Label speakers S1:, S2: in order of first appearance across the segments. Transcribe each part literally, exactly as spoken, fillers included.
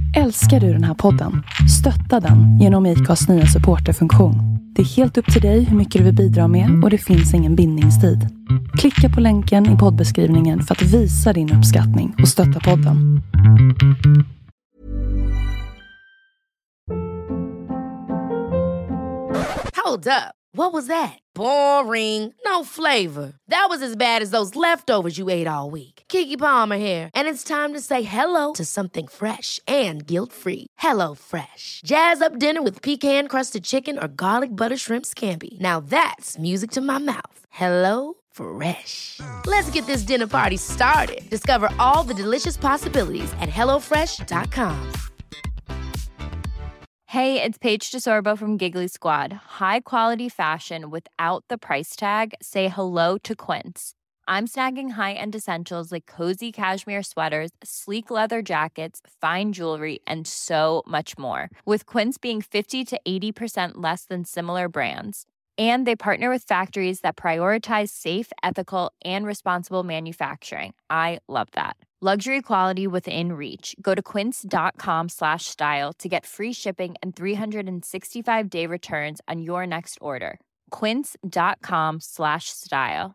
S1: Älskar du den här podden? Stötta den genom I K As nya supporterfunktion. Det är helt upp till dig hur mycket du vill bidra med och det finns ingen bindningstid. Klicka på länken i poddbeskrivningen för att visa din uppskattning och stötta podden.
S2: Hold up. What was that? Boring. No flavor. That was as bad as those leftovers you ate all week. Keke Palmer here, and it's time to say hello to something fresh and guilt-free. Hello Fresh. Jazz up dinner with pecan-crusted chicken or garlic butter shrimp scampi. Now that's music to my mouth. Hello Fresh. Let's get this dinner party started. Discover all the delicious possibilities at hello fresh dot com.
S3: Hey, it's Paige DeSorbo from Giggly Squad. High quality fashion without the price tag. Say hello to Quince. I'm snagging high-end essentials like cozy cashmere sweaters, sleek leather jackets, fine jewelry, and so much more. With Quince being fifty to eighty percent less than similar brands. And they partner with factories that prioritize safe, ethical, and responsible manufacturing. I love that. Luxury quality within reach. Go to quince.com slash style to get free shipping and three sixty-five day returns on your next order. Quince.com slash style.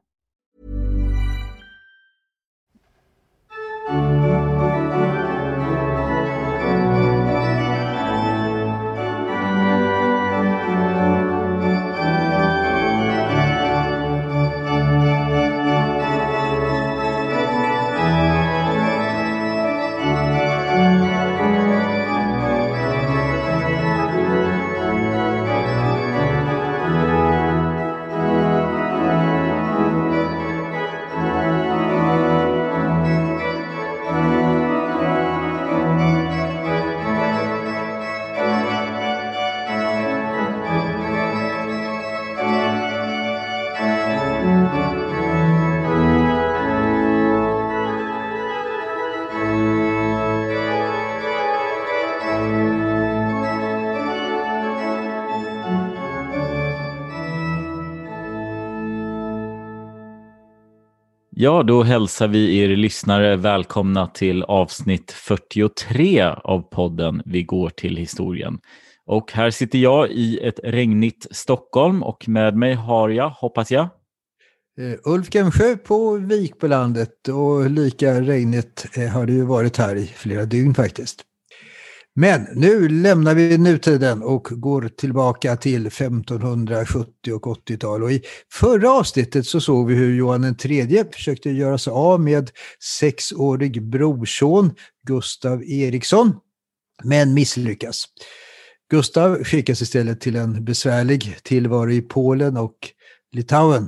S4: Ja, då hälsar vi er lyssnare välkomna till avsnitt fyrtiotre av podden Vi går till historien. Och här sitter jag i ett regnigt Stockholm och med mig har jag, hoppas jag,
S5: Uh, Ulf Gemsjö på Vikbolandet, och lika regnigt uh, har det ju varit här i flera dygn faktiskt. Men nu lämnar vi nutiden och går tillbaka till femtonhundrasjuttio- och åttiotal. Och i förra avsnittet så såg vi hur Johan den tredje försökte göra sig av med sexårig brorson Gustav Eriksson, men misslyckas. Gustav skickas istället till en besvärlig tillvaro i Polen och Litauen.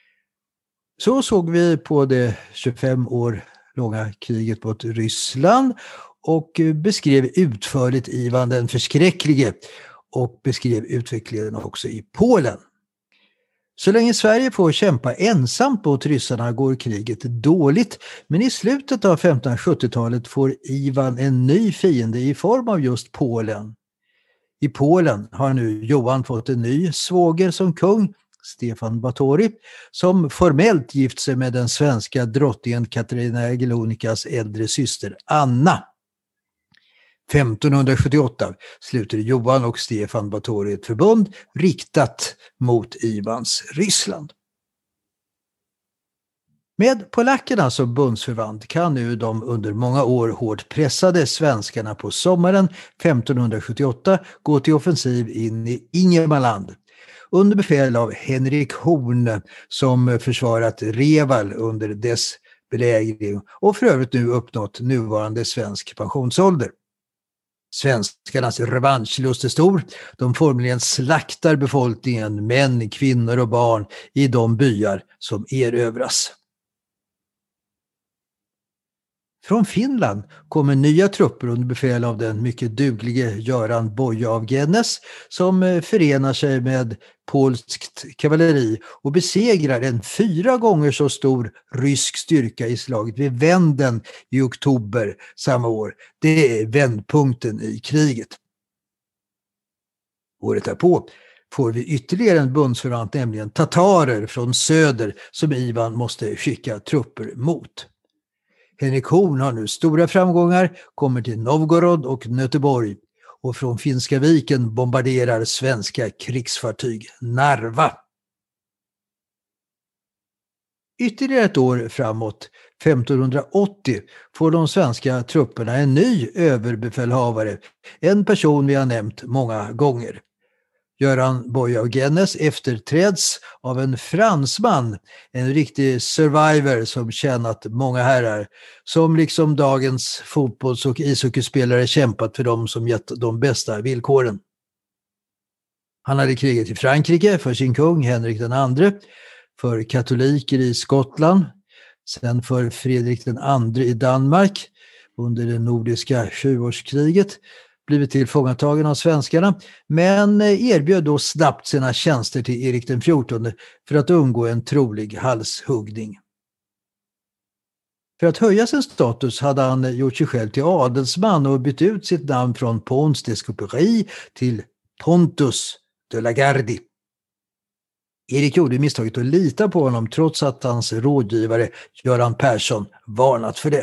S5: Så såg vi på det tjugofem år långa kriget mot Ryssland och beskrev utförligt Ivan den förskräcklige och beskrev utvecklingen också i Polen. Så länge Sverige får kämpa ensamt mot ryssarna går kriget dåligt, men i slutet av femtonhundrasjuttiotalet får Ivan en ny fiende i form av just Polen. I Polen har nu Johan fått en ny svåger som kung, Stefan Batory, som formellt gift sig med den svenska drottningen Katarina Jagiellonikas äldre syster Anna. femtonhundrasjuttioåtta sluter Johan och Stefan Batory ett förbund riktat mot Ivans Ryssland. Med polackerna som bundsförvant kan nu de under många år hårt pressade svenskarna på sommaren femtonhundrasjuttioåtta gå till offensiv in i Ingermanland under befäl av Henrik Horn, som försvarat Reval under dess belägring och för övrigt nu uppnått nuvarande svensk pensionsålder. Svenskarnas revanschlust är stor. De formligen slaktar befolkningen, män, kvinnor och barn i de byar som erövras. Från Finland kommer nya trupper under befäl av den mycket duglige Göran Boye av Gennes, som förenar sig med polskt kavalleri och besegrar en fyra gånger så stor rysk styrka i slaget vid Venden i oktober samma år. Det är vändpunkten i kriget. Året därpå får vi ytterligare en bundsförvant, nämligen tatarer från söder, som Ivan måste skicka trupper mot. Henrik Horn har nu stora framgångar, kommer till Novgorod och Göteborg och från Finska viken bombarderar svenska krigsfartyg Narva. Ytterligare ett år framåt, femtonhundraåttio, får de svenska trupperna en ny överbefälhavare, en person vi har nämnt många gånger. Göran Boye-Augenes efterträds av en fransman, en riktig survivor som tjänat många herrar, som liksom dagens fotbolls- och ishockeyspelare kämpat för dem som gett de bästa villkoren. Han hade kriget i Frankrike för sin kung Henrik den andre, för katoliker i Skottland, sen för Fredrik den andre i Danmark under det nordiska sjuårskriget, blivit tillfångatagen av svenskarna, men erbjöd då snabbt sina tjänster till Erik den fjortonde för att undgå en trolig halshuggning. För att höja sin status hade han gjort sig själv till adelsman och bytt ut sitt namn från Pons d'Escupéry till Pontus de la Gardie. Erik gjorde misstaget att lita på honom trots att hans rådgivare Göran Persson varnat för det.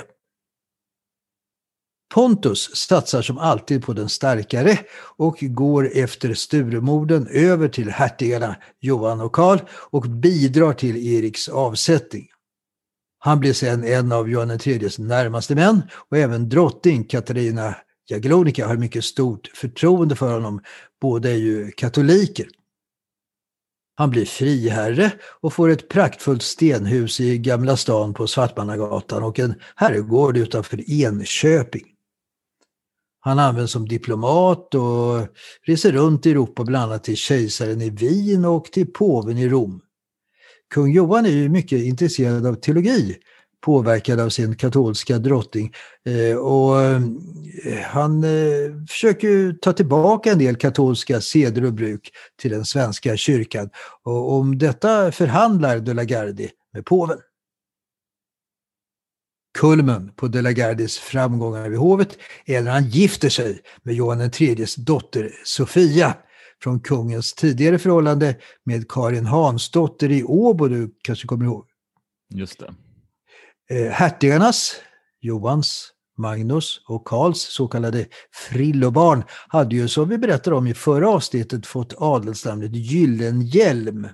S5: Pontus satsar som alltid på den starkare och går efter Sturemorden över till hertigarna Johan och Karl och bidrar till Eriks avsättning. Han blir sedan en av Johan den tredjes närmaste män och även drottning Katarina Jagellonska har mycket stort förtroende för honom. Båda är ju katoliker. Han blir friherre och får ett praktfullt stenhus i Gamla stan på Svartmannagatan och en herrgård utanför Enköping. Han används som diplomat och reser runt i Europa bland annat till kejsaren i Wien och till påven i Rom. Kung Johan är ju mycket intresserad av teologi, påverkad av sin katolska drottning, och han försöker ta tillbaka en del katolska seder och bruk till den svenska kyrkan, och om detta förhandlar de la Gardie med påven. Kulmen på de la Gardies framgångar vid hovet är när han gifter sig med Johan den tredjes dotter Sofia från kungens tidigare förhållande med Karin Hansdotter i Åbo, du kanske kommer ihåg.
S4: Just det.
S5: Eh, hertigarnas, Johans, Magnus och Karls så kallade frillobarn hade ju, som vi berättade om i förra avsnittet, fått adelsnamnet Gyllenhielm.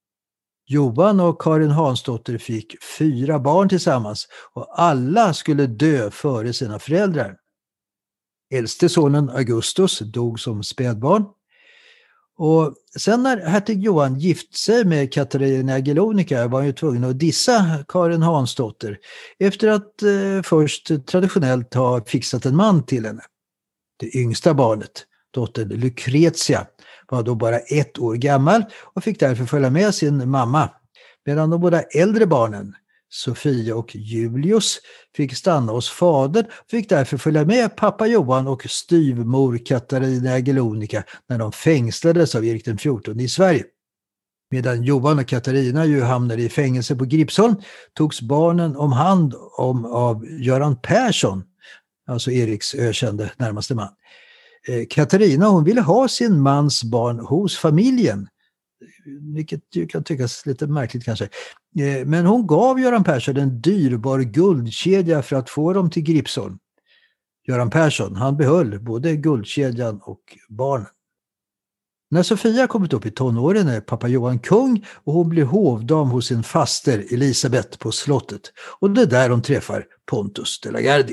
S5: Johan och Karin Hansdotter fick fyra barn tillsammans och alla skulle dö före sina föräldrar. Äldste sonen Augustus dog som spädbarn. Och sen när hertig Johan gift sig med Katarina Jagellonska var han ju tvungen att dissa Karin Hansdotter efter att eh, först traditionellt ha fixat en man till henne. Det yngsta barnet, dottern Lucretia, var då bara ett år gammal och fick därför följa med sin mamma, medan de båda äldre barnen, Sofia och Julius, fick stanna hos fadern och fick därför följa med pappa Johan och styvmor Katarina Jagellonska när de fängslades av Erik den fjortonde i Sverige. Medan Johan och Katarina ju hamnade i fängelse på Gripsholm togs barnen om hand om av Göran Persson, alltså Eriks ökände närmaste man. Katarina, hon ville ha sin mans barn hos familjen, vilket ju kan tyckas lite märkligt kanske. Men hon gav Göran Persson en dyrbar guldkedja för att få dem till Gripsholm. Göran Persson, han behöll både guldkedjan och barnen. När Sofia kommit upp i tonåren är pappa Johan kung och hon blir hovdam hos sin faster Elisabeth på slottet. Och det är där de träffar Pontus de la Gardie.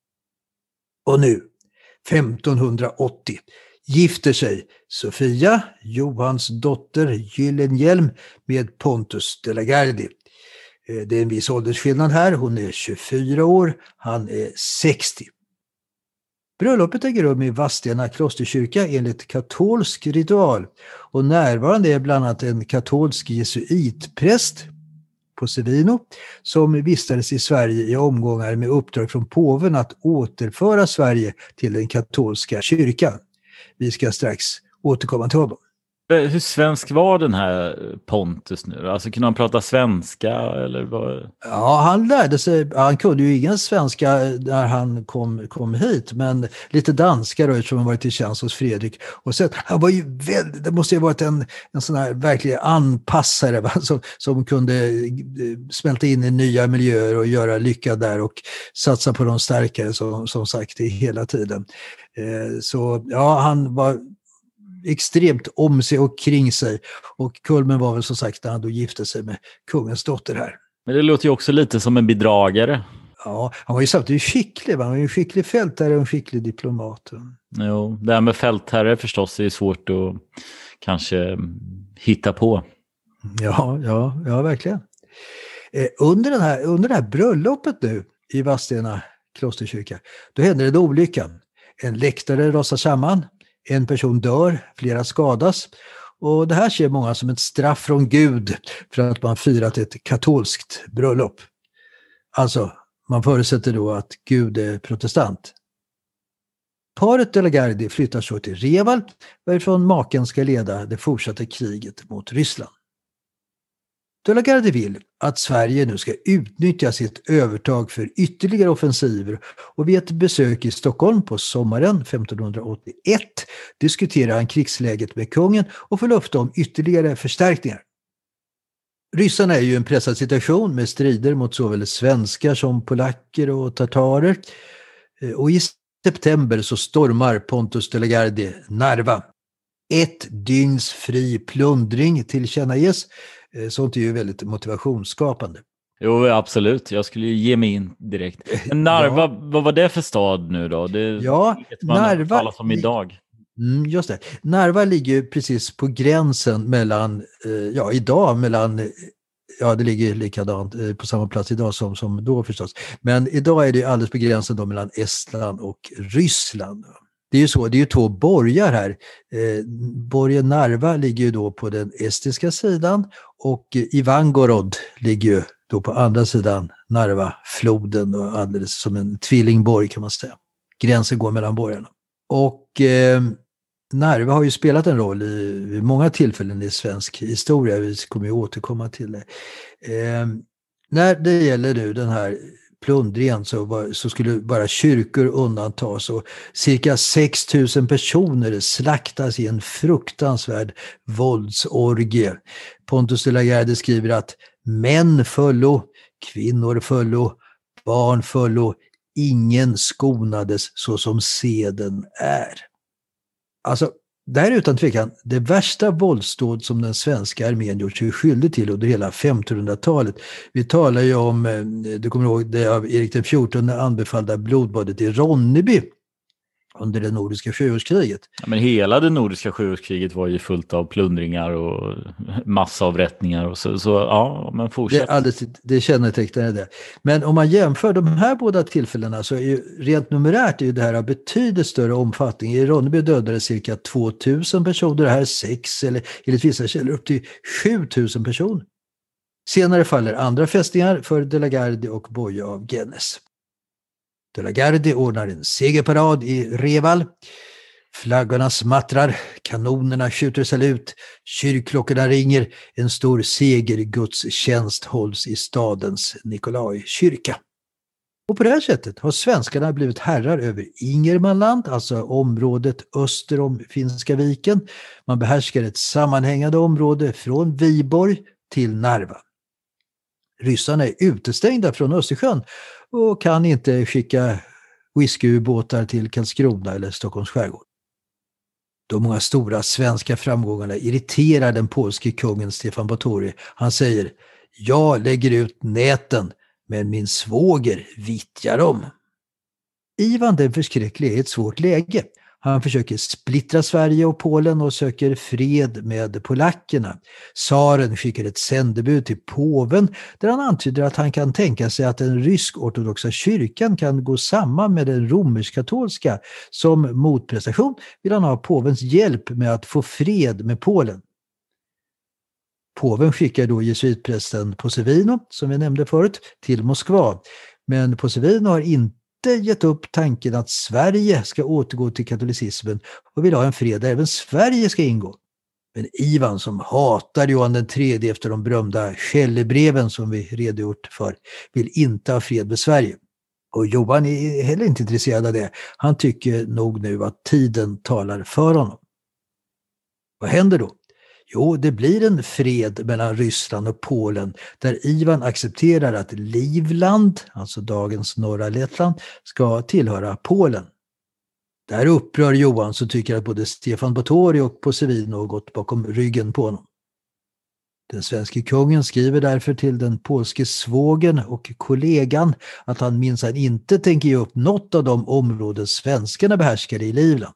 S5: Och nu, femtonhundraåttio, gifter sig Sofia, Johans dotter Gyllenhielm, med Pontus de la Gardie. Det är en viss åldersskillnad här, hon är tjugofyra år, han är sextio. Bröllopet äger rum i Vadstena klosterkyrka enligt katolsk ritual och närvarande är bland annat en katolsk jesuitpräst på Sevino som vistades i Sverige i omgångar med uppdrag från påven att återföra Sverige till den katolska kyrkan. Vi ska strax återkomma till honom.
S4: Hur svensk var den här Pontus nu? Alltså kunde han prata svenska eller vad?
S5: Ja, han lärde sig, han kunde ju ingen svenska när han kom, kom hit, men lite danska då, eftersom han varit i tjänst hos Fredrik. Och sen, han var ju väldigt, det måste ju ha varit en, en sån här verklig anpassare, va? Som, som kunde smälta in i nya miljöer och göra lycka där och satsa på de starkare som, som sagt i hela tiden. Eh, så ja, han var extremt om sig och kring sig, och kulmen var väl som sagt när han då gifte sig med kungens dotter här.
S4: Men det låter ju också lite som en bedragare.
S5: Ja, han var ju samtidigt skicklig, va? Han var ju en skicklig fältare och en skicklig diplomat.
S4: Jo, det här med fältherre förstås är svårt att kanske hitta på.
S5: Ja, ja, ja verkligen. Eh, under, den här, under det här bröllopet nu i Vadstena klosterkyrka, då händer en olycka. En läktare rasar samman. En person dör, flera skadas, och det här ser många som ett straff från Gud för att man firat ett katolskt bröllop. Alltså, man förutsätter då att Gud är protestant. Paret De la Gardie flyttar så till Reval, varifrån maken ska leda det fortsatta kriget mot Ryssland. De la Gardie vill att Sverige nu ska utnyttja sitt övertag för ytterligare offensiver, och vid ett besök i Stockholm på sommaren femtonhundraåttioett diskuterar han krigsläget med kungen och får löfte om ytterligare förstärkningar. Ryssarna är ju i en pressad situation med strider mot såväl svenskar som polacker och tatarer, och i september så stormar Pontus De la Gardie Narva. Ett dygns fri plundring tillkännages. Sånt är ju väldigt motivationsskapande.
S4: Jo, absolut. Jag skulle ju ge mig in direkt. Men Narva, ja. Vad var det för stad nu då? Det
S5: ja,
S4: Narva talas om idag.
S5: Mm, just det. Narva ligger precis på gränsen mellan, ja idag mellan, ja det ligger likadant på samma plats idag som, som då förstås. Men idag är det alldeles på gränsen då mellan Estland och Ryssland. Det är ju så, det är ju två borgar här. Eh, borgen Narva ligger ju då på den estiska sidan, och Ivangorod ligger ju då på andra sidan Narva-floden, och alldeles som en tvillingborg kan man säga. Gränsen går mellan borgarna. Och eh, Narva har ju spelat en roll i, i många tillfällen i svensk historia. Vi kommer ju återkomma till det. Eh, när det gäller nu den här plundringen så, var, så skulle bara kyrkor undantas, och cirka sex tusen personer slaktas i en fruktansvärd våldsorgie. Pontus De la Gardie skriver att män föllo, kvinnor föllo, barn föllo, ingen skonades så som seden är. Alltså, det här är utan tvekan det värsta våldsdåd som den svenska armén gjort sig skyldig till under hela femtonhundratalet. Vi talar ju om, du kommer ihåg det av Erik den fjortonde anbefallda blodbadet i Ronneby under det nordiska sjuårskriget.
S4: Ja, men hela det nordiska sjuårskriget var ju fullt av plundringar och massavrättningar och så, så ja, men fortsätt.
S5: Det, alldeles, det kännetecknar det. Men om man jämför de här båda tillfällena så är ju rent numerärt är ju det här av betydligt större omfattning. I Ronneby dödade cirka tvåtusen personer, det här är sex eller enligt vissa källor upp till sjutusen personer. Senare faller andra fästningar för De la Gardie och Boye av Gennes. De la Gardie ordnar en segerparad i Reval. Flaggorna smattrar, kanonerna skjuter salut, kyrkklockorna ringer, en stor segergudstjänst hålls i stadens Nikolajkyrka. Och på det här sättet har svenskarna blivit herrar över Ingermanland, alltså området öster om Finska viken. Man behärskar ett sammanhängande område från Viborg till Narva. Ryssarna är utestängda från Östersjön och kan inte skicka whiskyubåtar till Karlskrona eller Stockholms skärgård. De många stora svenska framgångarna irriterar den polske kungen Stefan Batory. Han säger, jag lägger ut näten men min svåger vittjar dem. Ivan den förskräcklige är ett svårt läge. Han försöker splittra Sverige och Polen och söker fred med polackerna. Tsaren skickar ett sändebud till påven där han antyder att han kan tänka sig att den rysk-ortodoxa kyrkan kan gå samman med den romersk-katolska. Som motprestation vill han ha påvens hjälp med att få fred med Polen. Påven skickar då jesuitprästen Posevino, som vi nämnde förut, till Moskva. Men Posevino har inte gett upp tanken att Sverige ska återgå till katolicismen och vill ha en fred där även Sverige ska ingå. Men Ivan, som hatar Johan den tredje efter de berömda Källebreven som vi redogjort för, vill inte ha fred med Sverige. Och Johan är heller inte intresserad av det. Han tycker nog nu att tiden talar för honom. Vad händer då? Jo, det blir en fred mellan Ryssland och Polen där Ivan accepterar att Livland, alltså dagens norra Lettland, ska tillhöra Polen. Det här upprör Johan, som tycker att både Stefan Batory och Posevino har gått bakom ryggen på honom. Den svenska kungen skriver därför till den polske svågen och kollegan att han minsann inte tänker ge upp något av de områden svenskarna behärskade i Livland.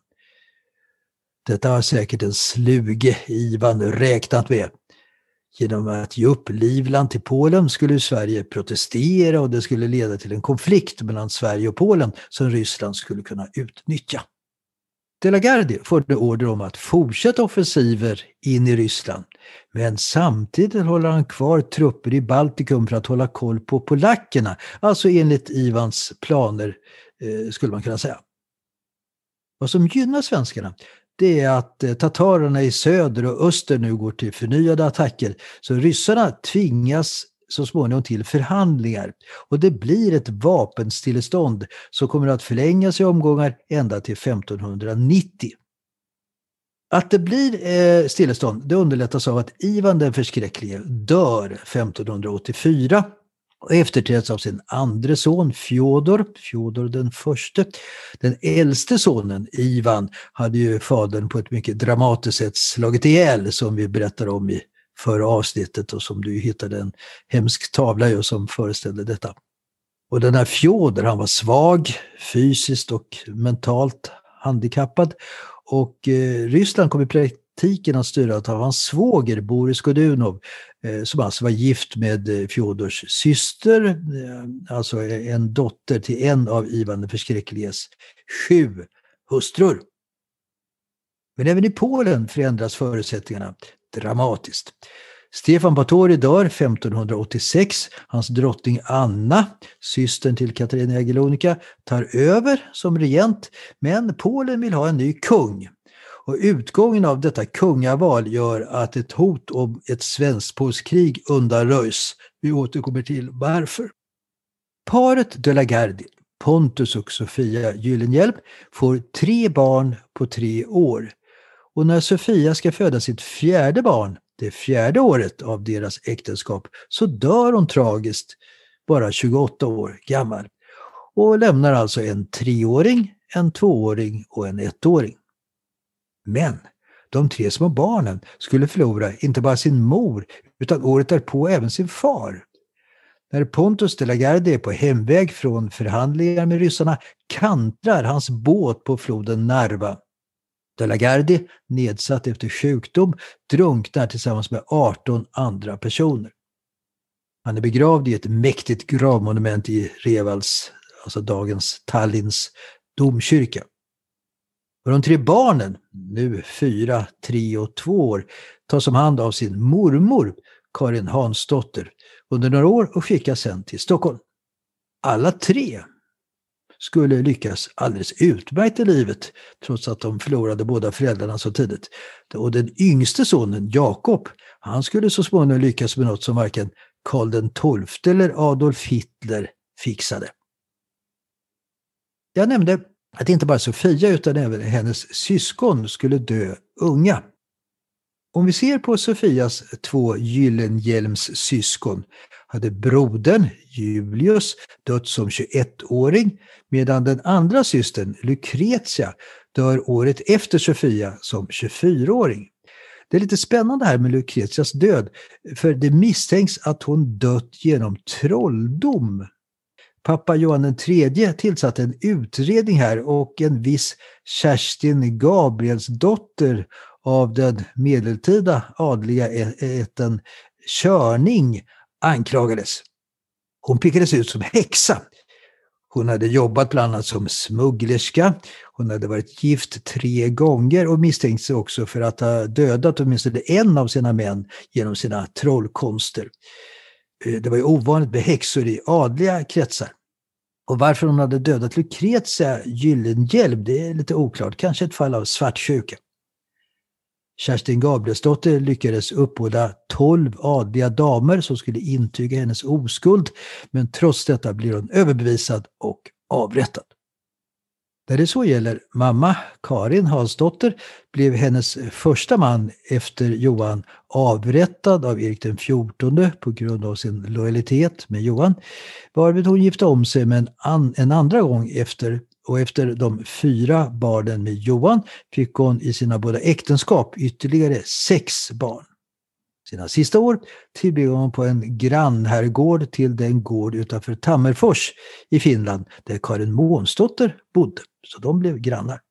S5: Detta har säkert en sluge Ivan räknat med. Genom att ge upp Livland till Polen skulle Sverige protestera och det skulle leda till en konflikt mellan Sverige och Polen som Ryssland skulle kunna utnyttja. De la Gardie får order om att fortsätta offensiver in i Ryssland, men samtidigt håller han kvar trupper i Baltikum för att hålla koll på polackerna, alltså enligt Ivans planer eh, skulle man kunna säga. Vad som gynnar svenskarna, det är att eh, tatarerna i söder och öster nu går till förnyade attacker, så ryssarna tvingas så småningom till förhandlingar och det blir ett vapenstillestånd som kommer att förlängas i omgångar ända till femtonhundranittio. Att det blir eh, stillestånd, det underlättas av att Ivan den förskräcklige dör femtonhundraåttiofyra och efterträds av sin andra son Fjodor, Fjodor den förste. Den äldste sonen Ivan hade ju fadern på ett mycket dramatiskt sätt slagit ihjäl, som vi berättar om i förra avsnittet och som du hittade en hemsk tavla ju som föreställde detta. Och den här Fjodor, han var svag, fysiskt och mentalt handikappad och eh, Ryssland kom i praktiken att styras av hans svåger Boris Godunov eh, som alltså var gift med eh, Fjodors syster, eh, alltså en dotter till en av Ivan den förskräckliges sju hustrur. Men även i Polen förändras förutsättningarna dramatiskt. Stefan Batory dör femtonhundraåttiosex. Hans drottning Anna, systern till Katarina Jagiellonica, tar över som regent, men Polen vill ha en ny kung. Och utgången av detta kungaval gör att ett hot om ett svensk-polskt krig undanröjs. Vi återkommer till varför. Paret de la Gardie, Pontus och Sofia Gyllenhielm, får tre barn på tre år. Och när Sofia ska föda sitt fjärde barn, det fjärde året av deras äktenskap, så dör hon tragiskt, bara tjugoåtta år gammal. Och lämnar alltså en treåring, en tvååring och en ettåring. Men de tre små barnen skulle förlora inte bara sin mor, utan året därpå även sin far. När Pontus de la Gardie är på hemväg från förhandlingar med ryssarna kantrar hans båt på floden Narva. De la Gardie, nedsatt efter sjukdom, drunknar tillsammans med arton andra personer. Han är begravd i ett mäktigt gravmonument i Revals, alltså dagens Tallinns domkyrka. Och de tre barnen, nu fyra, tre och två år, tas om hand av sin mormor, Karin Hansdotter, under några år och skickas sedan till Stockholm. Alla tre skulle lyckas alldeles utmärkt i livet trots att de förlorade båda föräldrarna så tidigt. Och den yngste sonen, Jakob, han skulle så småningom lyckas med något som varken Karl den tolfte eller Adolf Hitler fixade. Jag nämnde att inte bara Sofia utan även hennes syskon skulle dö unga. Om vi ser på Sofias två Gyllenhielms syskon hade brodern Julius dött som tjugoettåring medan den andra systern Lucretia dör året efter Sofia som tjugofyraåring. Det är lite spännande här med Lucretias död för det misstänks att hon dött genom trolldom. Pappa Johan den tredje tillsatte en utredning här och en viss Kerstin Gabrielsdotter av den medeltida adliga ätten Körning anklagades. Hon pekades ut som häxa. Hon hade jobbat bland annat som smugglerska. Hon hade varit gift tre gånger och misstänkte också för att ha dödat åtminstone en av sina män genom sina trollkonster. Det var ju ovanligt med häxor i adliga kretsar. Och varför hon hade dödat Lucretia Gyllenhielm, det är lite oklart. Kanske ett fall av svartsjuka. Kerstin Gabrielsdotter lyckades uppbåda tolv adliga damer som skulle intyga hennes oskuld, men trots detta blir hon överbevisad och avrättad. När det så gäller mamma, Karin Hansdotter, blev hennes första man efter Johan avrättad av Erik den fjortonde på grund av sin lojalitet med Johan, varvid hon gifte om sig med en, an, en andra gång efter, och efter de fyra barnen med Johan fick hon i sina båda äktenskap ytterligare sex barn. Sina sista år tillbringade hon på en grannherrgård till den gård utanför Tammerfors i Finland där Karin Månsdotter bodde. Så de blev grannar.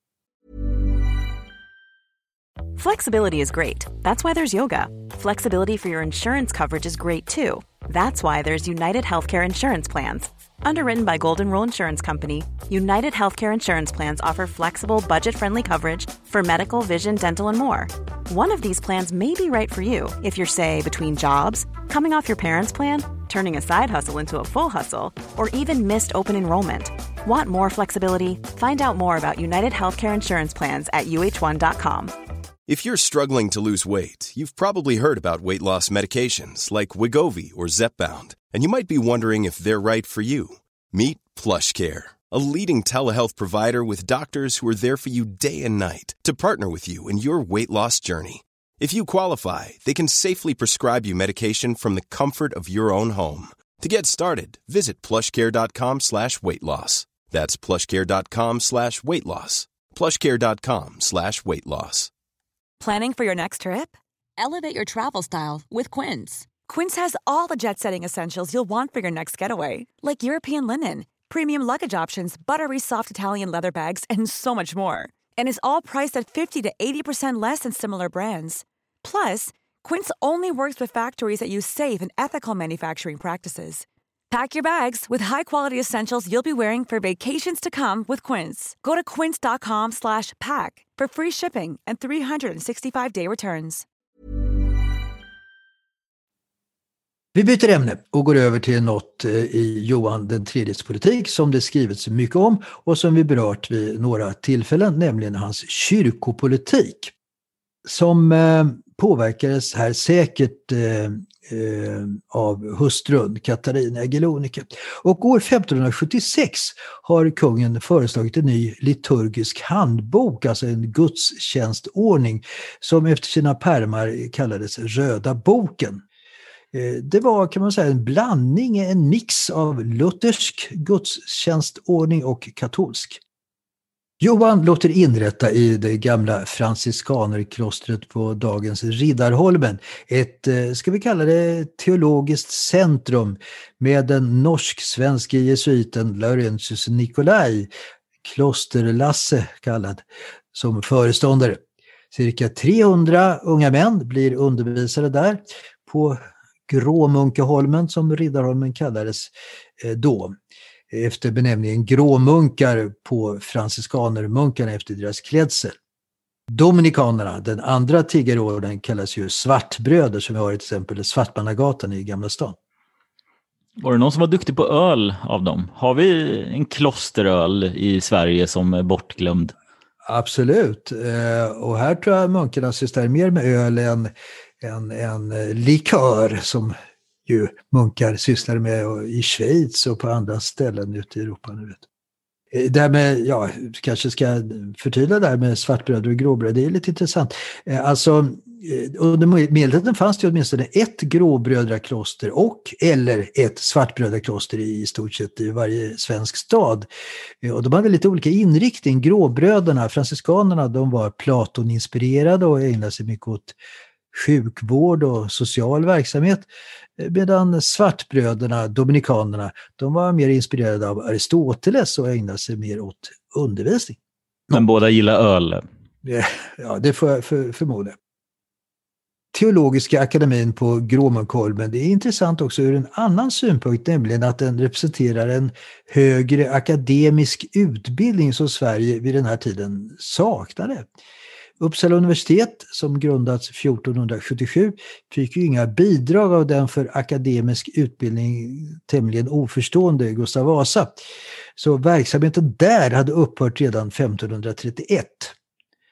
S6: Flexibility is great. That's why there's yoga. Flexibility for your insurance coverage is great too. That's why there's United Healthcare Insurance Plans. Underwritten by Golden Rule Insurance Company, United Healthcare Insurance Plans offer flexible, budget-friendly coverage for medical, vision, dental, and more. One of these plans may be right for you if you're, say, between jobs, coming off your parents' plan, turning a side hustle into a full hustle, or even missed open enrollment. Want more flexibility? Find out more about United Healthcare Insurance Plans at U H one dot com.
S7: If you're struggling to lose weight, you've probably heard about weight loss medications like Wegovy or Zepbound, and you might be wondering if they're right for you. Meet PlushCare, a leading telehealth provider with doctors who are there for you day and night to partner with you in your weight loss journey. If you qualify, they can safely prescribe you medication from the comfort of your own home. To get started, visit plushcare.com slash weight loss. That's plushcare.com slash weight loss. plushcare.com slash weight loss.
S6: Planning for your next trip?
S8: Elevate your travel style with Quince.
S6: Quince has all the jet-setting essentials you'll want for your next getaway, like European linen, premium luggage options, buttery soft Italian leather bags, and so much more. And is all priced at fifty to eighty percent less than similar brands. Plus, Quince only works with factories that use safe and ethical manufacturing practices. Pack your bags with high-quality essentials you'll be wearing for vacations to come with Quince. Go to quince.com slash pack for free shipping and three sixty-five day returns.
S5: Vi byter ämne och går över till något i Johan den tredjes politik som det skrivits mycket om och som vi berört vid några tillfällen, nämligen hans kyrkopolitik. Som eh, påverkades här säkert eh, eh, av hustrun Katarina Agellonica. Och år femtonhundrasjuttiosex har kungen föreslagit en ny liturgisk handbok, alltså en gudstjänstordning som efter sina pärmar kallades Röda boken. Det var, kan man säga, en blandning, en mix av luthersk gudstjänstordning och katolsk. Johan låter inrätta i det gamla franciskanerklostret på dagens Riddarholmen ett, ska vi kalla det, teologiskt centrum med den norsk-svenske jesuiten Laurentius Nicolai, klosterlasse kallad, som föreståndare. Cirka trehundra unga män blir undervisade där på Gråmunkeholmen, som Riddarholmen kallades då, efter benämningen gråmunkar på franciskanermunkarna efter deras klädsel. Dominikanerna, den andra tiggarorden, kallas ju svartbröder, som vi har till exempel Svartmannagatan i Gamla stan.
S4: Var det någon som var duktig på öl av dem? Har vi en klosteröl i Sverige som är bortglömd?
S5: Absolut, och här tror jag munkarna sysslar mer med öl än En, en likör som ju munkar sysslar med i Schweiz och på andra ställen ute i Europa. Nu vet. Det här med, ja, kanske ska förtydliga det här med svartbröder och gråbröder, det är lite intressant. Alltså, under medeltiden fanns det åtminstone ett gråbrödrakloster och eller ett svartbrödrakloster i stort sett i varje svensk stad. Och de hade lite olika inriktning. Gråbröderna, franciskanerna, de var Platon-inspirerade och ägnade sig mycket åt sjukvård och social verksamhet, medan svartbröderna, dominikanerna, de var mer inspirerade av Aristoteles och ägnade sig mer åt undervisning.
S4: Men båda gillar öl.
S5: Ja, det får jag för, förmoda. Teologiska akademin på Gråmunkeholmen, det är intressant också ur en annan synpunkt, nämligen att den representerar en högre akademisk utbildning som Sverige vid den här tiden saknade. Uppsala universitet, som grundats fjortonhundrasjuttiosju, fick ju inga bidrag av den för akademisk utbildning tämligen oförstående Gustav Vasa. Så verksamheten där hade upphört redan femtonhundratrettioett.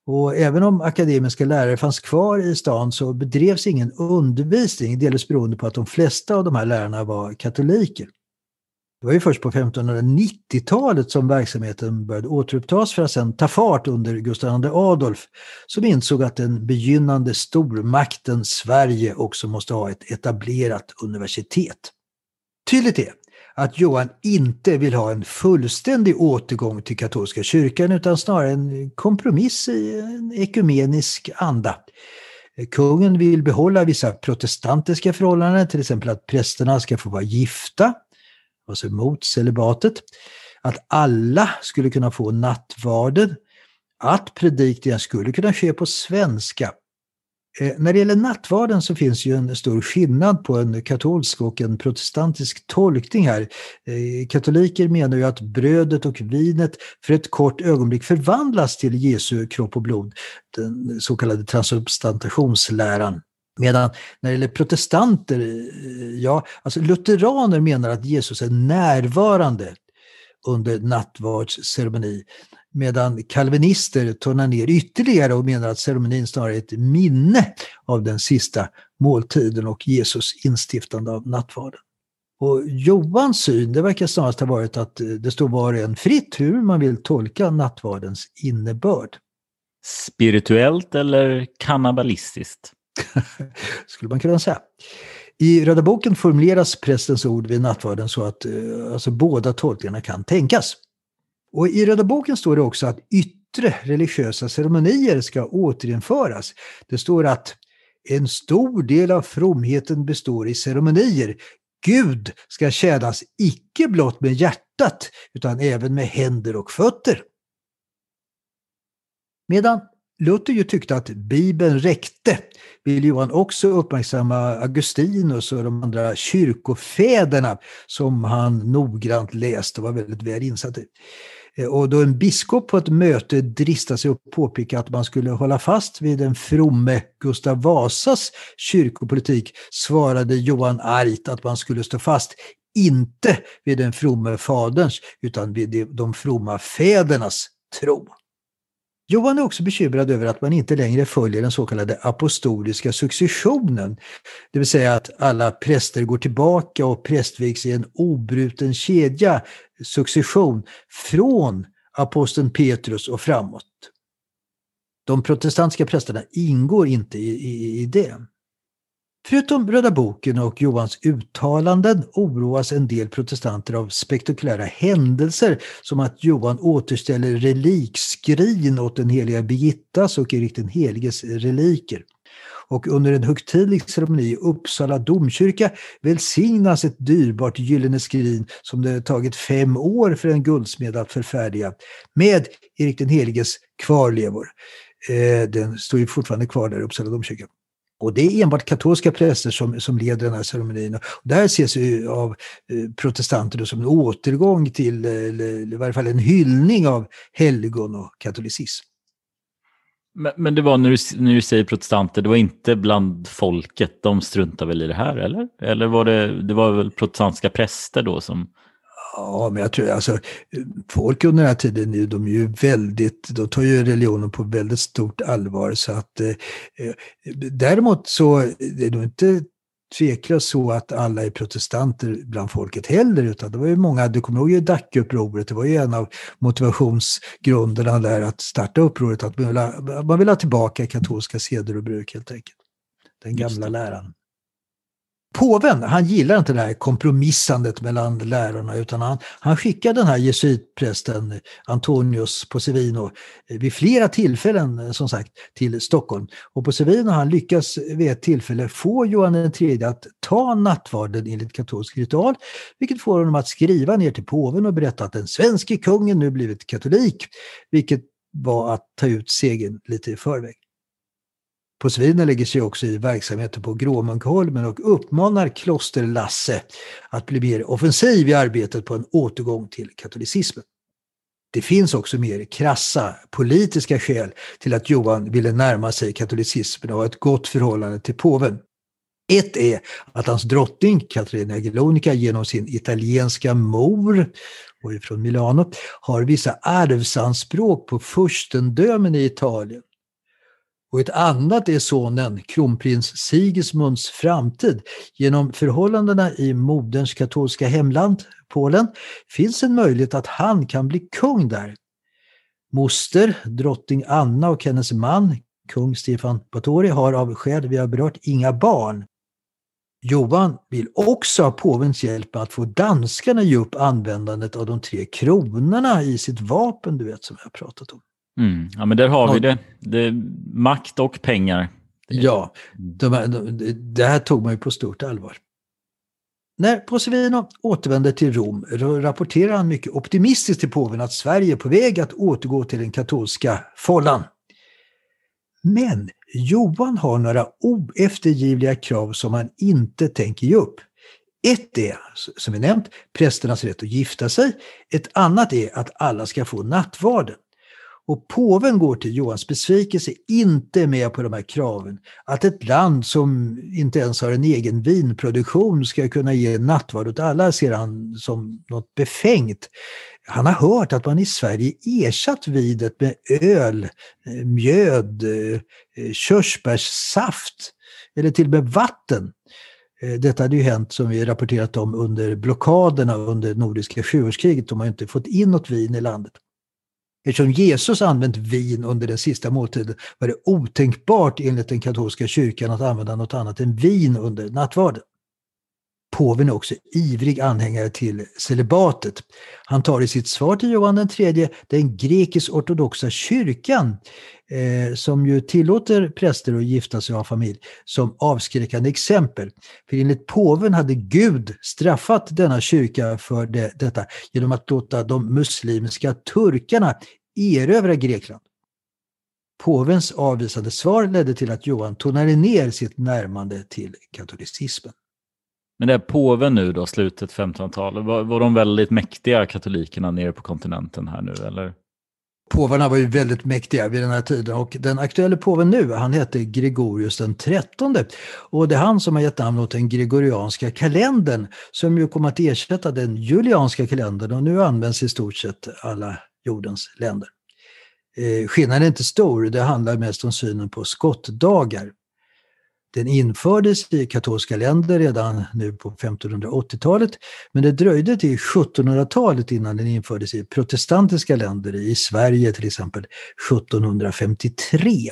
S5: Och även om akademiska lärare fanns kvar i stan så bedrevs ingen undervisning, delvis beroende på att de flesta av de här lärarna var katoliker. Det var ju först på femtonhundranittiotalet som verksamheten började återupptas för att sedan ta fart under Gustav den andre Adolf, som insåg att den begynnande stormakten Sverige också måste ha ett etablerat universitet. Tydligt är att Johan inte vill ha en fullständig återgång till katolska kyrkan utan snarare en kompromiss i en ekumenisk anda. Kungen vill behålla vissa protestantiska förhållanden, till exempel att prästerna ska få vara gifta, alltså emot celibatet, att alla skulle kunna få nattvarden, att predikningen skulle kunna ske på svenska. Eh, när det gäller nattvarden så finns ju en stor skillnad på en katolsk och en protestantisk tolkning här. Eh, katoliker menar ju att brödet och vinet för ett kort ögonblick förvandlas till Jesu kropp och blod, den så kallade transsubstantationsläran. Medan när det gäller protestanter, ja, alltså lutheraner menar att Jesus är närvarande under nattvardsceremoni, medan kalvinister tonar ner ytterligare och menar att ceremonin snarare är ett minne av den sista måltiden och Jesus instiftande av nattvarden. Och Johans syn, det verkar snarast ha varit att det står var och en fritt hur man vill tolka nattvardens innebörd.
S4: Spirituellt eller kannibalistiskt?
S5: Skulle man kunna säga. I Röda boken formuleras prästens ord vid nattvarden så att alltså, båda tolkningarna kan tänkas. Och i Röda boken står det också att yttre religiösa ceremonier ska återinföras. Det står att en stor del av fromheten består i ceremonier. Gud ska tjänas icke blott med hjärtat utan även med händer och fötter. Medan Luther ju tyckte att Bibeln räckte, vill Johan också uppmärksamma Augustinus och de andra kyrkofäderna som han noggrant läste och var väldigt väl insatt i. Och då en biskop på ett möte dristade sig att påpeka att man skulle hålla fast vid den fromme Gustav Vasas kyrkopolitik, svarade Johan argt att man skulle stå fast inte vid den fromme faderns utan vid de fromma fädernas tro. Johan är också bekymrad över att man inte längre följer den så kallade apostoliska successionen. Det vill säga att alla präster går tillbaka och prästvigs i en obruten kedja, succession, från aposteln Petrus och framåt. De protestantiska prästerna ingår inte i, i, i det. Förutom Röda boken och Johans uttalanden oroas en del protestanter av spektakulära händelser som att Johan återställer relikskrin åt den heliga Birgittas och Erik den heliges reliker. Och under en högtidlig ceremoni i Uppsala domkyrka välsignas ett dyrbart gyllene skrin som det tagit fem år för en guldsmed att förfärdiga med Erik den heliges kvarlevor. Eh, den står ju fortfarande kvar där i Uppsala domkyrka. Och det är enbart katolska präster som, som leder den här ceremonin. Och där ses ju av eh, protestanter då som en återgång till, eller i varje fall en hyllning av helgon och katolicism.
S4: Men, men det var när du, när du säger protestanter, det var inte bland folket, de struntar väl i det här, eller? Eller var det, det var väl protestantiska präster då som...
S5: Ja, men jag tror alltså folk under den här tiden, de är ju väldigt, de tar ju religionen på väldigt stort allvar, så att eh, däremot så är det nog inte tveklöst så att alla är protestanter bland folket heller, utan det var ju många, du kommer ihåg ju Dackeupproret, det var ju en av motivationsgrunderna där att starta upproret, att man vill ha, man vill ha tillbaka katolska seder och bruk helt enkelt, den gamla läran. Påven, han gillar inte det här kompromissandet mellan lärarna, utan han, han skickar den här jesuitprästen Antonius Posevino vid flera tillfällen som sagt till Stockholm. Och Posevino, han lyckas vid ett tillfälle få Johan den tredje att ta nattvarden enligt katolsk ritual, vilket får honom att skriva ner till påven och berätta att den svenske kungen nu blivit katolik, vilket var att ta ut segern lite i förväg. Posevino lägger sig också i verksamheten på Gråmunkholmen och uppmanar kloster Lasse att bli mer offensiv i arbetet på en återgång till katolicismen. Det finns också mer krassa politiska skäl till att Johan ville närma sig katolicismen och ha ett gott förhållande till påven. Ett är att hans drottning Katarina Aglonica genom sin italienska mor, och från Milano, har vissa arvsanspråk på furstendömen i Italien. Och ett annat är sonen, kronprins Sigismunds framtid. Genom förhållandena i moderns katolska hemland, Polen, finns en möjlighet att han kan bli kung där. Moster, drottning Anna och hennes man, kung Stefan Batory, har av skäl vi har berört inga barn. Johan vill också ha påvens hjälp med att få danskarna ge upp användandet av de tre kronorna i sitt vapen, du vet, som jag har pratat om.
S4: Mm. Ja, men där har vi det. det är makt och pengar.
S5: Ja, de här, de, det här tog man ju på stort allvar. När Posevino återvänder till Rom rapporterar han mycket optimistiskt till påven att Sverige är på väg att återgå till den katolska fållan. Men Johan har några oeftergivliga krav som han inte tänker ge upp. Ett är, som vi nämnt, prästernas rätt att gifta sig. Ett annat är att alla ska få nattvarden. Och påven går till Johans besvikelse inte med på de här kraven. Att ett land som inte ens har en egen vinproduktion ska kunna ge nattvard åt alla ser han som något befängt. Han har hört att man i Sverige ersatt vinet med öl, mjöd, körsbärssaft eller till och med vatten. Detta hade ju hänt, som vi rapporterat om, under blockaderna under Nordiska sjuårskriget. De har inte fått in något vin i landet. Eftersom Jesus använt vin under den sista måltiden var det otänkbart enligt den katolska kyrkan att använda något annat än vin under nattvarden. Påven är också ivrig anhängare till celibatet. Han tar i sitt svar till Johan den tredje den grekisk-ortodoxa kyrkan eh, som ju tillåter präster att gifta sig och ha familj som avskräckande exempel. För enligt påven hade Gud straffat denna kyrka för det, detta genom att låta de muslimska turkarna erövra Grekland. Påvens avvisande svar ledde till att Johan tonade ner sitt närmande till katolicismen.
S4: Men det är påven nu då, slutet femtonhundratalet, var, var de väldigt mäktiga katolikerna nere på kontinenten här nu, eller?
S5: Påvarna var ju väldigt mäktiga vid den här tiden och den aktuella påven nu, han heter Gregorius den trettonde och det är han som har gett namn åt den gregorianska kalendern som ju kommer att ersätta den julianska kalendern och nu används i stort sett alla jordens länder. Eh, skillnaden är inte stor, det handlar mest om synen på skottdagar. Den infördes i katolska länder redan nu på femtonhundraåttiotalet men det dröjde till sjuttonhundratalet innan den infördes i protestantiska länder, i Sverige till exempel sjuttonhundrafemtiotre.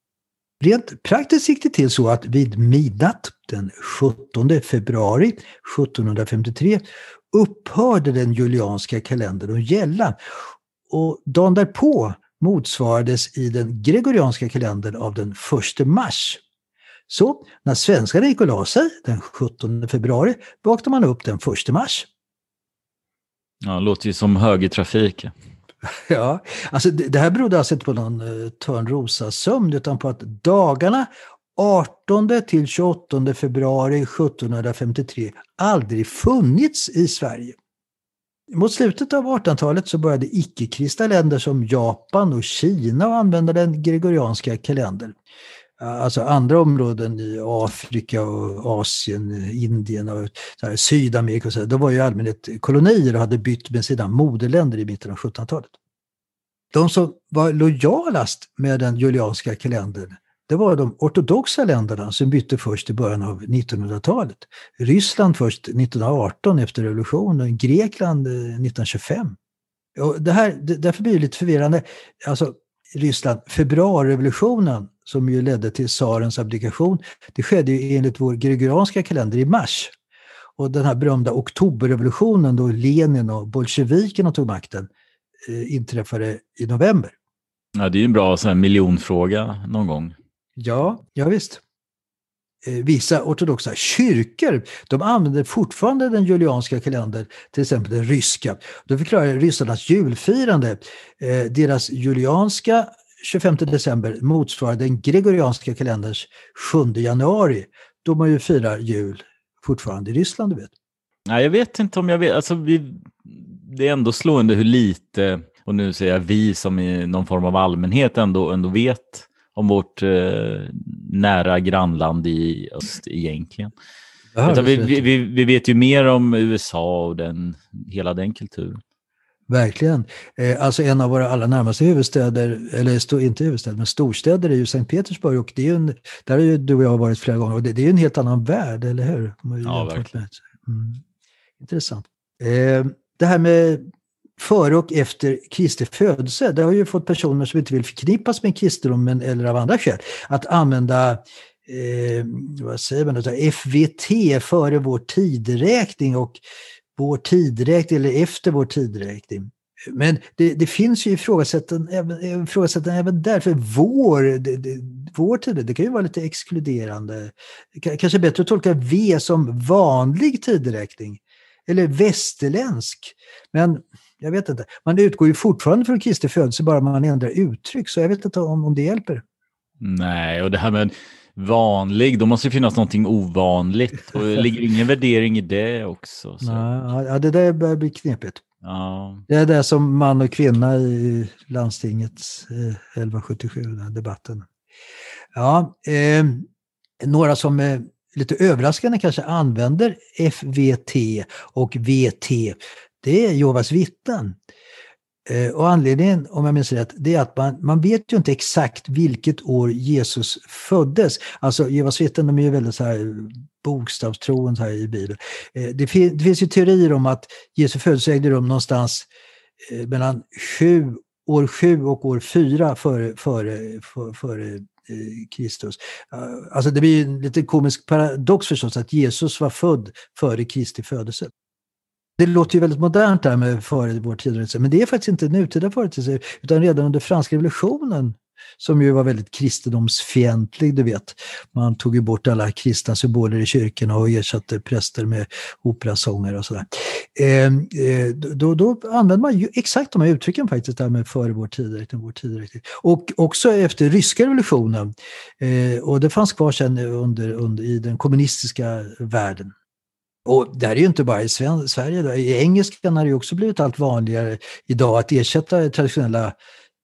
S5: Rent praktiskt gick det till så att vid midnatt den sjuttonde februari sjuttonhundrafemtiotre upphörde den julianska kalendern att gälla och dagen därpå motsvarades i den gregorianska kalendern av den första mars. Så när svenskarna gick och la sig den sjuttonde februari vaknade man upp den första mars.
S4: Ja, det låter ju som högertrafik.
S5: Ja, alltså det, det här berodde alltså inte på någon uh, Törnrosa-sömn utan på att dagarna artonde till tjugoåttonde februari sjuttonhundrafemtiotre aldrig funnits i Sverige. Mot slutet av artonhundratalet så började icke-kristna länder som Japan och Kina att använda den gregorianska kalendern. Alltså andra områden i Afrika och Asien, Indien och så här, Sydamerika och så här, då var ju allmänhet kolonier och hade bytt med sina moderländer i mitten av sjuttonhundratalet. De som var lojalast med den julianska kalendern, det var de ortodoxa länderna som bytte först i början av nittonhundratalet. Ryssland först nittonhundraarton efter revolutionen, Grekland nittonhundratjugofem. Och det här, det, därför blir det lite förvirrande. Alltså Ryssland, februarirevolutionen som ju ledde till tsarens abdikation, det skedde ju enligt vår gregorianska kalender i mars. Och den här berömda oktoberrevolutionen då Lenin och bolsjevikerna tog makten eh, inträffade i november.
S4: Ja, det är ju en bra så här, miljonfråga någon gång.
S5: Ja, ja visst. Eh, vissa ortodoxa kyrkor, de använder fortfarande den julianska kalendern, till exempel den ryska. Då förklarar ryssarnas julfirande, eh, deras julianska tjugofemte december motsvarar den gregorianska kalenderns sjunde januari, då man ju firar jul fortfarande i Ryssland, du vet.
S4: Nej, jag vet inte om jag vet. Alltså, vi, det är ändå slående hur lite, och nu säger jag vi som i någon form av allmänhet ändå, ändå vet om vårt eh, nära grannland i öst egentligen. Ja, vi, vi, vi, vi vet ju mer om U S A och den, hela den kulturen.
S5: Verkligen. Eh, alltså en av våra allra närmaste huvudstäder, eller stå, inte huvudstäder, men storstäder är ju Sankt Petersburg, och det är ju en, där har ju du och jag varit flera gånger, och det, det är ju en helt annan värld, eller hur?
S4: Ja, verkligen.
S5: Mm. Intressant. Eh, det här med före och efter Kristi födelse, det har ju fått personer som inte vill förknippas med kristendomen eller av andra skäl att använda eh, vad säger man, F V T före vår tideräkning och vår tidräkning eller efter vår tidräkning. Men det, det finns ju ifrågasättande även, ifrågasättande även där, för vår, det, det, vår tid, det kan ju vara lite exkluderande. K- kanske bättre att tolka V som vanlig tideräkning eller västerländsk. Men jag vet inte, man utgår ju fortfarande från Kristi födelse, bara man ändrar uttryck, så jag vet inte om, om det hjälper.
S4: Nej, och det här med vanlig, då måste det finnas någonting ovanligt, och det ligger ingen värdering i det också. Så.
S5: Nej, ja, det där börjar bli knepigt.
S4: Ja.
S5: Det är det som man och kvinna i landstingets eh, elva sjuttiosju, den här debatten. Ja, eh, några som eh, lite överraskande kanske använder F V T och V T, det är Jehovas vittnen. Eh, och anledningen, om jag minns rätt, det är att man, man vet ju inte exakt vilket år Jesus föddes. Alltså Jehovas vittnen, de är ju väldigt så här bokstavstroen så här i Bibeln. Eh, det, fin- det finns ju teorier om att Jesu födelse ägde rum någonstans eh, mellan sju, år sju och år fyra före, före, före, före Kristus. Alltså det blir en lite komisk paradox förstås att Jesus var född före Kristi födelse. Det låter ju väldigt modernt där med före vår tid, men det är faktiskt inte nutida företeelser, utan redan under franska revolutionen, som ju var väldigt kristendomsfientlig, du vet. Man tog ju bort alla kristna symboler i kyrkan och ersatte präster med operasånger och sådär. Eh, eh, då, då använde man ju exakt de här uttrycken faktiskt där med före vår tideräkning, vår tideräkning. Och också efter ryska revolutionen, eh, och det fanns kvar sedan under, under, i den kommunistiska världen. Och det här är ju inte bara i Sverige, då. I engelskan har det ju också blivit allt vanligare idag att ersätta traditionella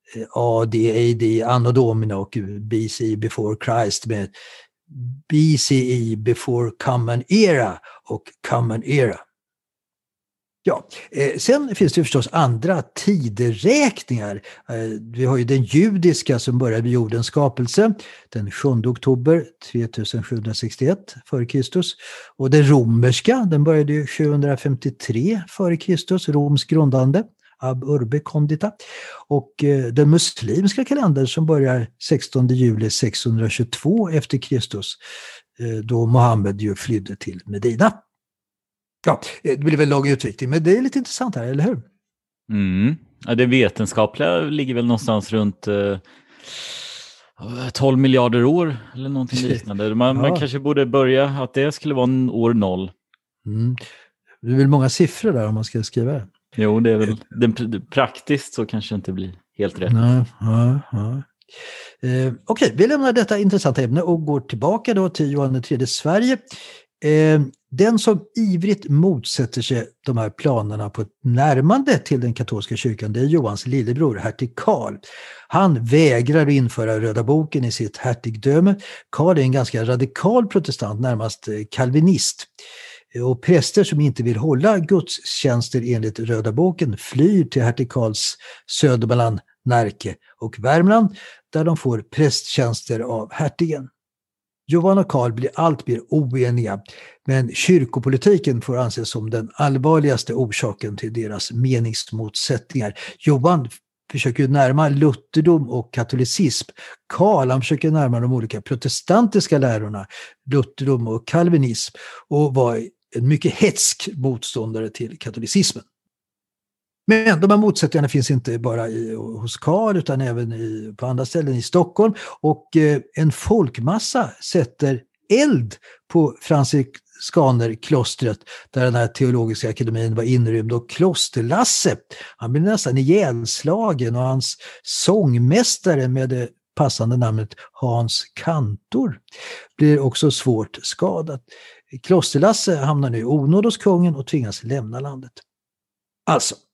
S5: A D, A D, Anno Domini och B C E before Christ med B C E before Common Era och Common Era. Ja, eh, sen finns det förstås andra tideräkningar. Eh, vi har ju den judiska som började vid jordens skapelse den sjunde oktober trettusensjuhundrasextioett före Kristus, och den romerska, den började ju sjuhundrafemtiotre före Kristus, Roms grundande, ab urbe condita, och eh, den muslimska kalendern som börjar sextonde juli sexhundratjugotvå efter Kristus, eh, då Mohammed ju flydde till Medina. Ja, det blir väl lång utveckling, men det är lite intressant här, eller hur?
S4: Mm. Ja, det vetenskapliga ligger väl någonstans runt eh, tolv miljarder år eller någonting liknande. Man, ja. man kanske borde börja att det skulle vara en år noll.
S5: Mm. Det är väl många siffror där om man ska skriva det.
S4: Jo, det är väl det, praktiskt så kanske inte blir helt rätt.
S5: Nej, ja, ja. Eh, Okej, okay, vi lämnar detta intressanta ämne och går tillbaka då till Johan den tredje Sverige. Eh, den som ivrigt motsätter sig de här planerna på ett närmande till den katolska kyrkan, det är Johans lillebror, hertig Karl. Han vägrar att införa Röda boken i sitt hertigdöme. Karl är en ganska radikal protestant, närmast kalvinist. Och präster som inte vill hålla gudstjänster enligt Röda boken flyr till hertig Karls Södermanland, Närke och Värmland, där de får prästtjänster av hertigen. Johan och Karl blir allt mer oeniga, men kyrkopolitiken får anses som den allvarligaste orsaken till deras meningsmotsättningar. Johan försöker närma lutherdom och katolicism. Karl han försöker närma de olika protestantiska lärorna, lutherdom och kalvinism, och var en mycket hetsk motståndare till katolicismen. Men de här motsättningarna finns inte bara i, hos Karl utan även i, på andra ställen i Stockholm, och eh, en folkmassa sätter eld på Franciskanerklostret där den här teologiska akademin var inrymd, och Klosterlasse, han blir nästan ihjälslagen, och hans sångmästare med det passande namnet Hans Kantor blir också svårt skadad. Klosterlasse hamnar nu i onåd hos kungen och tvingas lämna landet. Alltså,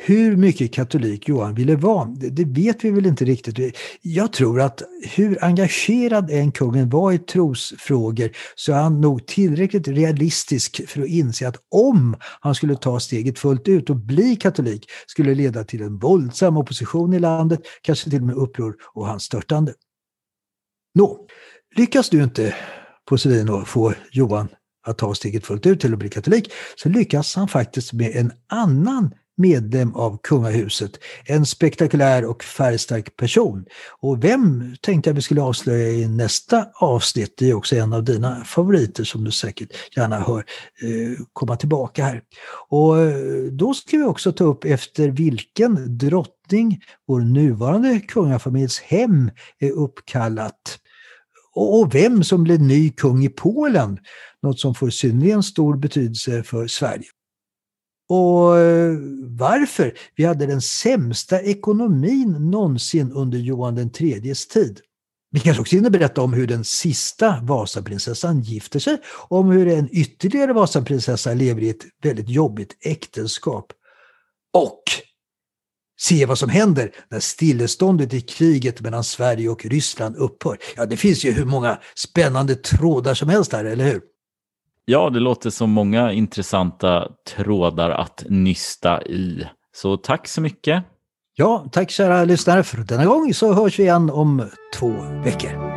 S5: Hur mycket katolik Johan ville vara, det, det vet vi väl inte riktigt. Jag tror att hur engagerad en kungen var i trosfrågor så är han nog tillräckligt realistisk för att inse att om han skulle ta steget fullt ut och bli katolik skulle det leda till en våldsam opposition i landet, kanske till och med uppror och hans störtande. Nå, lyckas du inte på Sevino få Johan att ta steget fullt ut till att bli katolik, så lyckas han faktiskt med en annan medlem av kungahuset. En spektakulär och färgstark person. Och vem tänkte jag vi skulle avslöja i nästa avsnitt? Det är också en av dina favoriter som du säkert gärna hör eh, komma tillbaka här. Och då ska vi också ta upp efter vilken drottning vår nuvarande kungafamiljs hem är uppkallat. Och vem som blev ny kung i Polen. Något som får synnerligen stor betydelse för Sverige. Och varför vi hade den sämsta ekonomin någonsin under Johan den tredjes tid. Vi kan också hinna berätta om hur den sista Vasaprinsessan gifter sig, om hur en ytterligare Vasaprinsessa lever i ett väldigt jobbigt äktenskap. Och se vad som händer när stilleståndet i kriget mellan Sverige och Ryssland upphör. Ja, det finns ju hur många spännande trådar som helst här, eller hur?
S4: Ja, det låter som många intressanta trådar att nysta i. Så tack så mycket.
S5: Ja, tack kära lyssnare för denna gång, så hörs vi igen om två veckor.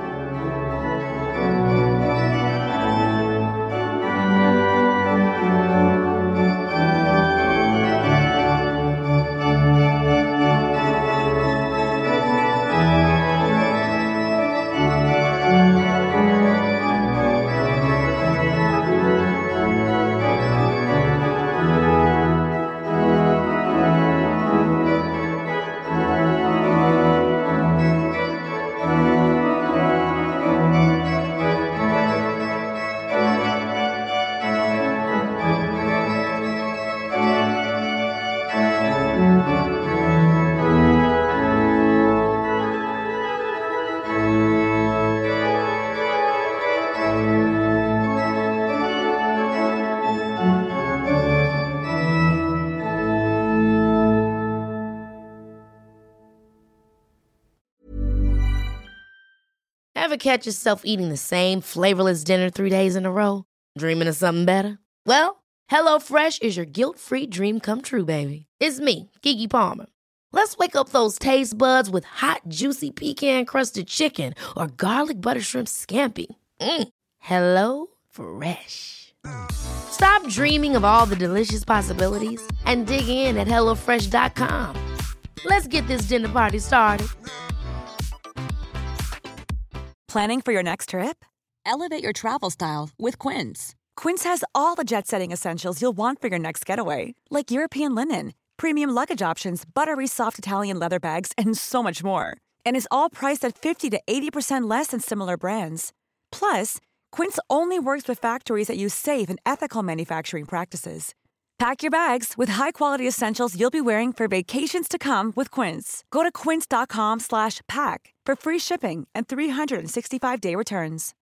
S2: Ever catch yourself eating the same flavorless dinner three days in a row? Dreaming of something better? Well, HelloFresh is your guilt-free dream come true, baby. It's me, Keke Palmer. Let's wake up those taste buds with hot, juicy pecan-crusted chicken or garlic butter shrimp scampi. Mm. Hello Fresh. Stop dreaming of all the delicious possibilities and dig in at hello fresh dot com. Let's get this dinner party started.
S8: Planning for your next trip? Elevate your travel style with Quince. Quince has all the jet-setting essentials you'll want for your next getaway, like European linen, premium luggage options, buttery soft Italian leather bags, and so much more. And is all priced at fifty to eighty percent less than similar brands. Plus, Quince only works with factories that use safe and ethical manufacturing practices. Pack your bags with high-quality essentials you'll be wearing for vacations to come with Quince. Go to quince dot com slash pack for free shipping and three sixty-five day returns.